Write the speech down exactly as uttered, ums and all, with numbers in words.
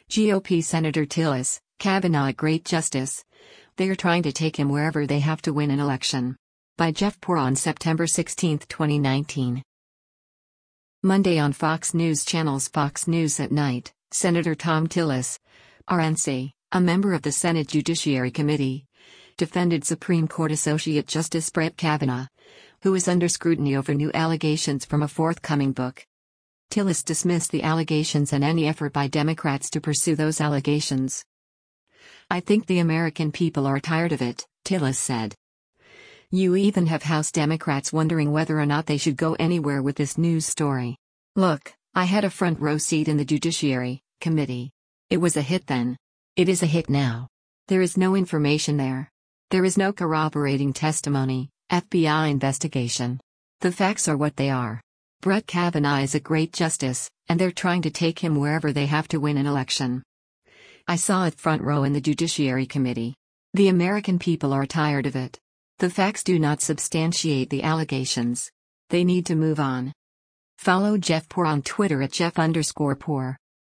G O P Senator Tillis, Kavanaugh a great justice. They are trying to take him wherever they have to win an election. By Jeff Poor on September sixteenth, twenty nineteen. Monday on Fox News Channel's Fox News at Night, Senator Thom Tillis, R N C, a member of the Senate Judiciary Committee, defended Supreme Court Associate Justice Brett Kavanaugh, who is under scrutiny over new allegations from a forthcoming book. Tillis dismissed the allegations and any effort by Democrats to pursue those allegations. "I think the American people are tired of it," Tillis said. "You even have House Democrats wondering whether or not they should go anywhere with this news story. Look, I had a front row seat in the Judiciary Committee. It was a hit then. It is a hit now. There is no information there. There is no corroborating testimony, F B I investigation. The facts are what they are. Brett Kavanaugh is a great justice, and they're trying to take him wherever they have to win an election. I saw it front row in the Judiciary Committee. The American people are tired of it. The facts do not substantiate the allegations. They need to move on." Follow Jeff Poor on Twitter at Jeff underscore Poor.